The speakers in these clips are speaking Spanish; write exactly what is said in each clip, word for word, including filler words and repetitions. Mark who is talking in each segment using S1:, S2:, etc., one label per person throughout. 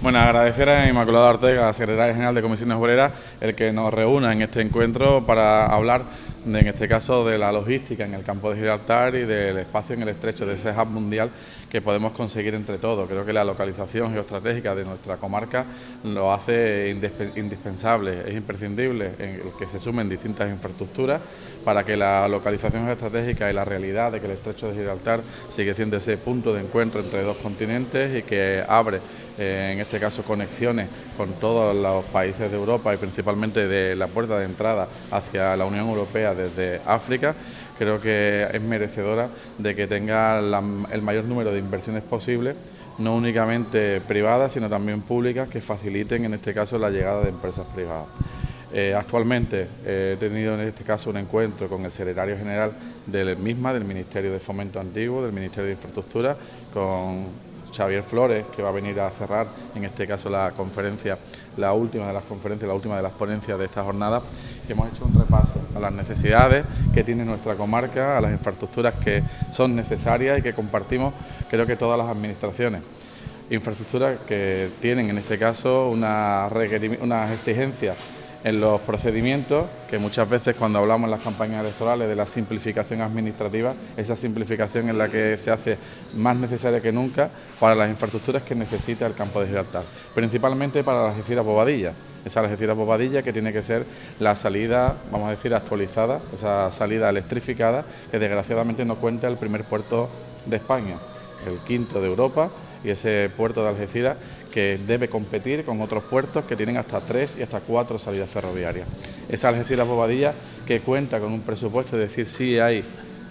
S1: Bueno, agradecer a Inmaculada Ortega, secretaria general de Comisiones Obreras, el que nos reúna en este encuentro para hablar, de, en este caso, de la logística en el campo de Gibraltar y del espacio en el estrecho, de ese hub mundial que podemos conseguir entre todos. Creo que la localización geoestratégica de nuestra comarca lo hace indispensable, es imprescindible en el que se sumen distintas infraestructuras para que la localización geoestratégica y la realidad de que el estrecho de Gibraltar sigue siendo ese punto de encuentro entre dos continentes y que abre, eh, en este caso, conexiones con todos los países de Europa y principalmente de la puerta de entrada hacia la Unión Europea desde África. Creo que es merecedora de que tenga la, el mayor número de inversiones posible, no únicamente privadas, sino también públicas, que faciliten, en este caso, la llegada de empresas privadas. Eh, actualmente eh, he tenido en este caso un encuentro con el secretario general del misma, del Ministerio de Fomento Antiguo, del Ministerio de Infraestructura, con Xavier Flores, que va a venir a cerrar, en este caso, la conferencia, la última de las conferencias, la última de las ponencias de esta jornada. Hemos hecho un repaso a las necesidades que tiene nuestra comarca, a las infraestructuras que son necesarias y que compartimos, creo que todas las administraciones. Infraestructuras que tienen, en este caso, una unas exigencias en los procedimientos, que muchas veces cuando hablamos en las campañas electorales de la simplificación administrativa, esa simplificación es la que se hace más necesaria que nunca para las infraestructuras que necesita el campo de Gibraltar, principalmente para la Algeciras Bobadilla. Esa Algeciras Bobadilla que tiene que ser la salida, vamos a decir, actualizada, esa salida electrificada, que desgraciadamente no cuenta el primer puerto de España, el quinto de Europa, y ese puerto de Algeciras que debe competir con otros puertos que tienen hasta tres y hasta cuatro salidas ferroviarias. Esa Algeciras Bobadilla que cuenta con un presupuesto, es decir, sí hay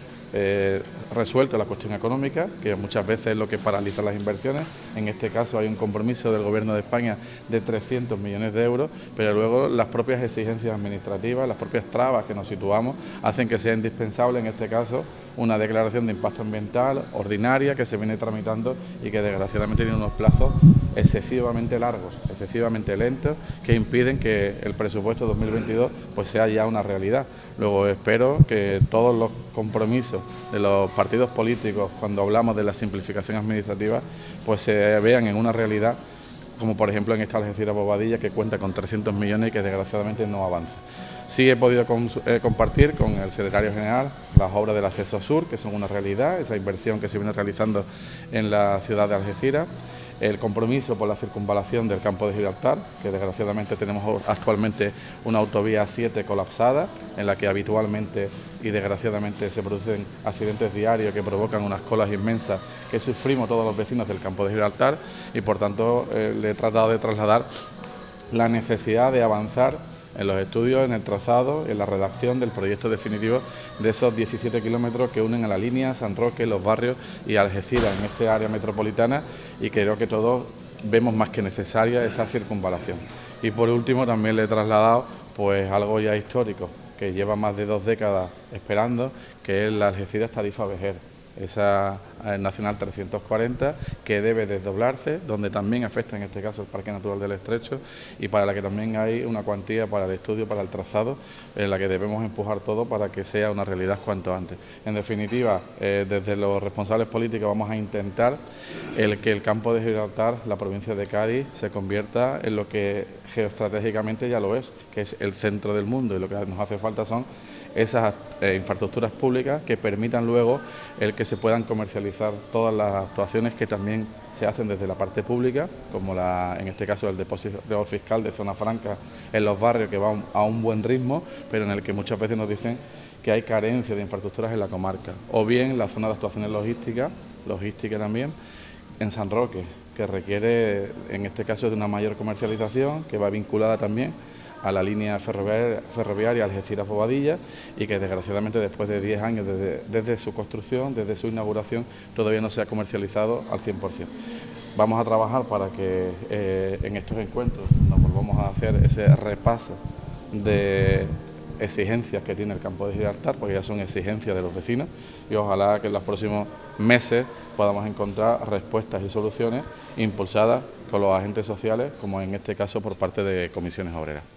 S1: eh, resuelto la cuestión económica, que muchas veces es lo que paraliza las inversiones. En este caso hay un compromiso del Gobierno de España de trescientos millones de euros, pero luego las propias exigencias administrativas, las propias trabas que nos situamos, hacen que sea indispensable, en este caso, una declaración de impacto ambiental ordinaria que se viene tramitando y que desgraciadamente tiene unos plazos excesivamente largos, excesivamente lentos, que impiden que el presupuesto dos mil veintidós pues sea ya una realidad. Luego espero que todos los compromisos de los partidos políticos, cuando hablamos de la simplificación administrativa, pues se vean en una realidad, como por ejemplo en esta Algeciras Bobadilla, que cuenta con trescientos millones y que desgraciadamente no avanza. Sí he podido eh, compartir con el secretario general las obras del acceso sur, que son una realidad, esa inversión que se viene realizando en la ciudad de Algeciras, el compromiso por la circunvalación del campo de Gibraltar, que desgraciadamente tenemos actualmente una autovía siete colapsada, en la que habitualmente y desgraciadamente se producen accidentes diarios que provocan unas colas inmensas que sufrimos todos los vecinos del campo de Gibraltar, y por tanto eh, le he tratado de trasladar la necesidad de avanzar en los estudios, en el trazado, en la redacción del proyecto definitivo de esos diecisiete kilómetros que unen a la línea San Roque, Los Barrios y Algeciras en este área metropolitana, y creo que todos vemos más que necesaria esa circunvalación. Y por último también le he trasladado pues algo ya histórico, que lleva más de dos décadas esperando, que es la Algeciras Tarifa-Vejer, esa Nacional trescientos cuarenta, que debe desdoblarse, donde también afecta en este caso el Parque Natural del Estrecho, y para la que también hay una cuantía para el estudio, para el trazado, en la que debemos empujar todo para que sea una realidad cuanto antes. En definitiva, eh, desde los responsables políticos vamos a intentar el que el campo de Gibraltar, la provincia de Cádiz, se convierta en lo que geoestratégicamente ya lo es, que es el centro del mundo, y lo que nos hace falta son esas eh, infraestructuras públicas que permitan luego el que se puedan comercializar todas las actuaciones que también se hacen desde la parte pública, como la, en este caso el depósito fiscal de zona franca en Los Barrios, que va a un, a un buen ritmo, pero en el que muchas veces nos dicen que hay carencia de infraestructuras en la comarca, o bien la zona de actuaciones logísticas, logística también, en San Roque, que requiere, en este caso, de una mayor comercialización, que va vinculada también a la línea ferroviaria, ferroviaria Algeciras Bobadilla, y que desgraciadamente después de diez años desde, desde su construcción, desde su inauguración, todavía no se ha comercializado al cien por cien. Vamos a trabajar para que eh, en estos encuentros nos volvamos a hacer ese repaso de exigencias que tiene el campo de Gibraltar, porque ya son exigencias de los vecinos, y ojalá que en los próximos meses podamos encontrar respuestas y soluciones impulsadas con los agentes sociales, como en este caso por parte de Comisiones Obreras.